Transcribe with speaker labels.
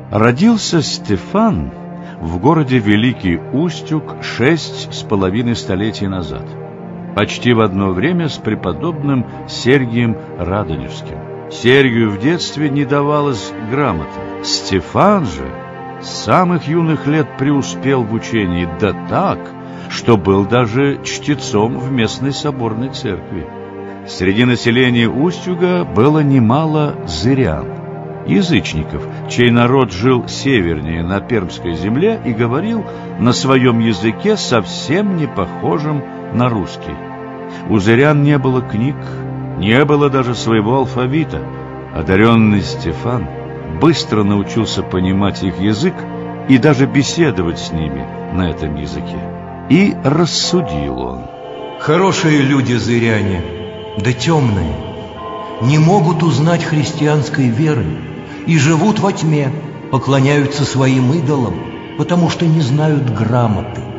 Speaker 1: Родился Стефан в городе Великий Устюг 6,5 столетий назад, почти в одно время с преподобным Сергием Радонежским. Сергию в детстве не давалась грамота. Стефан же с самых юных лет преуспел в учении, да так, что был даже чтецом в местной соборной церкви. Среди населения Устюга было немало зырян, язычников, чей народ жил севернее на Пермской земле и говорил на своем языке, совсем не похожем на русский. У зырян не было книг, не было даже своего алфавита. Одаренный Стефан быстро научился понимать их язык и даже беседовать с ними на этом языке. И рассудил он:
Speaker 2: хорошие люди зыряне, да темные, не могут узнать христианской веры и живут во тьме, поклоняются своим идолам, потому что не знают грамоты.